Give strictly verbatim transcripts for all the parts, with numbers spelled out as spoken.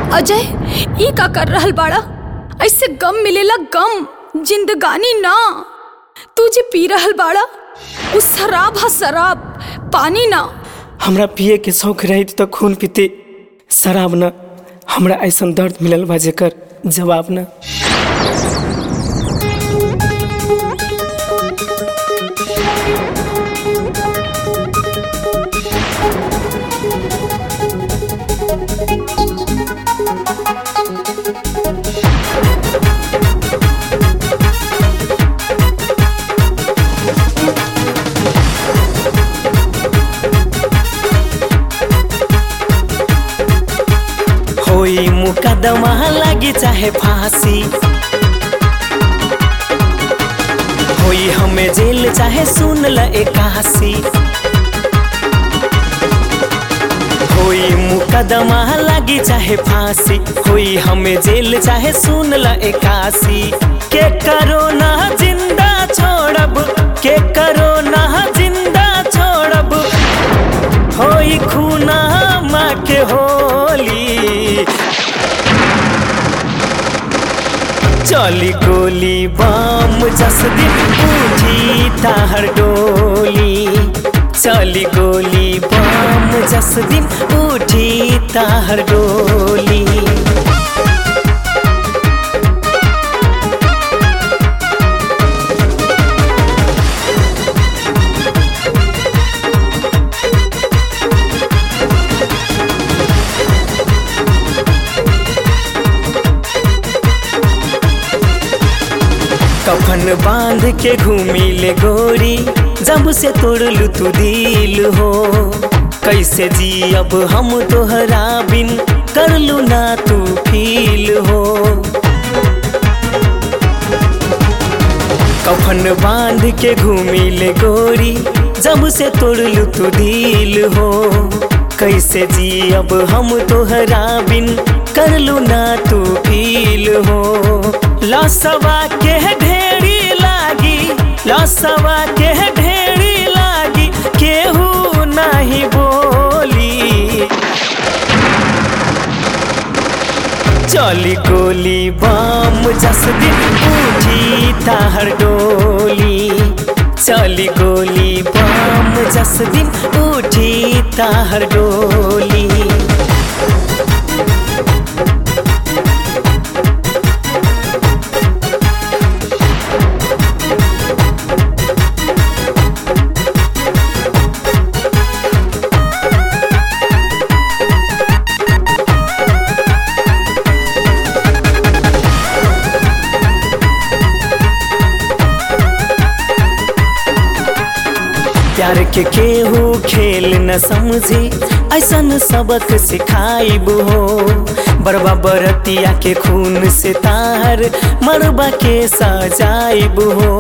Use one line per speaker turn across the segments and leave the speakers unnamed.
अजय ई का कर रहल बाड़ा? ऐसे गम मिलेला गम, जिंदगानी ना। तू जे पी रहल बाड़ा उ शराब हा शराब, पानी ना।
हमरा पिए के शौक रही तो खून पीते, शराब न। हमरा ऐसा दर्द मिलल बा जेकर जवाब न।
कोई मुकदमा लगी चाहे फांसी, कोई हमें जेल चाहे सुन ल इक्यासी। कोई मुकदमा लगी चाहे फांसी, कोई हमें जेल चाहे सुन ल इक्यासी। के करो ना जिंदा छोड़ब, के करो ना जिंदा छोड़ब, होई खूना माँ के होली। चली गोली बम जस दिन उठी ताहर डोली, चली गोली बम जस दिन उठी ताहर डोली। कफन बांध के घूमी ले गोरी, जब से तोड़लू तू दिल हो। कैसे जी अब हम तोहरा बिन, करलू ना तू फील हो। कफन बांध के घूमी ले गोरी, जब से तोड़लू तू दिल हो। कैसे जी अब हम तोहरा बिन, करलू ना तू फील हो। लसवा के ढेरी लागी, लसवा के ढेरी लागी, केहू नहीं बोली। चली गोली बम जस दिन उठी ताहर डोली, चली गोली बम जस दिन उठी ताहर डोली। प्यार के केहू खेल न समझी, ऐसन सबक सिखाइब हो। बरबा बरतिया के खून से तार, मरबा के सजाइब हो।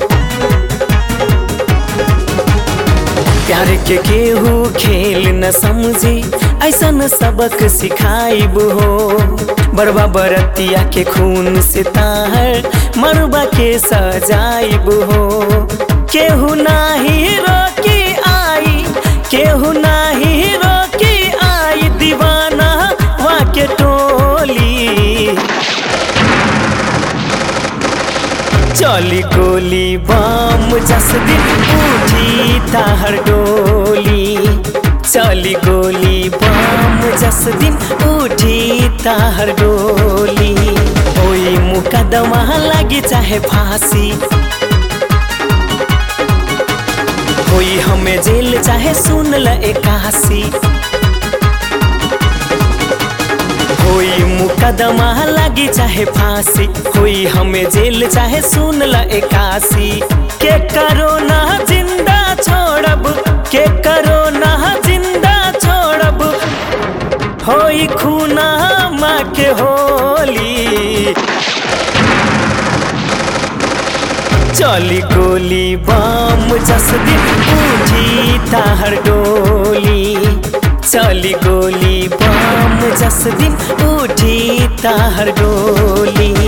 प्यार के केहू खेल न समझी, ऐसन सबक सिखाइब हो। बरबा बरतिया के खून से तार, मरबा के सजाइब हो। केहू नाही रोकी आई, केहू नाही रोकी आई, दीवाना वाके टोली। चली गोली बम जस दिन उठी ताहर डोली, चली गोली बम जस दिन उठी ताहर डोली। कोई मुकदमा लगी चाहे फांसी, कोई हमें जेल चाहे सुन ल इक्यासी। कोई मुकदमा लगी चाहे फांसी, कोई हमें जेल चाहे सुन ल इक्यासी। के करो ना जिंदा छोड़ब, के करो ना जिंदा छोड़ब, होई खूना माँ के होली। चली गोली बम जस दिन उठी ताहर डोली, चली गोली बम जस दिन उठी ताहर डोली।